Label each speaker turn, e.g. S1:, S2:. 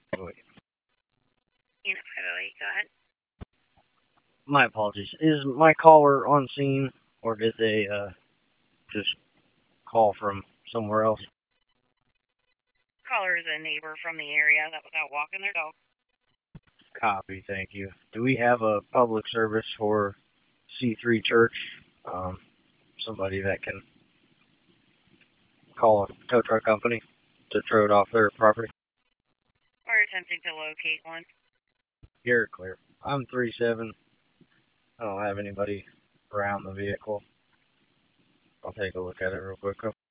S1: Wait,
S2: You know, go ahead.
S1: my apologies. Is my caller on scene, or did they just call from somewhere else?
S2: Caller is a neighbor from the area that was out walking their dog.
S1: Copy, thank you. Do we have a public service for C3 Church? Um, Somebody that can call a tow truck company to tow it off their property?
S2: We're attempting to locate one.
S1: You're clear. I'm 3-7. I don't have anybody around the vehicle. I'll take a look at it real quick.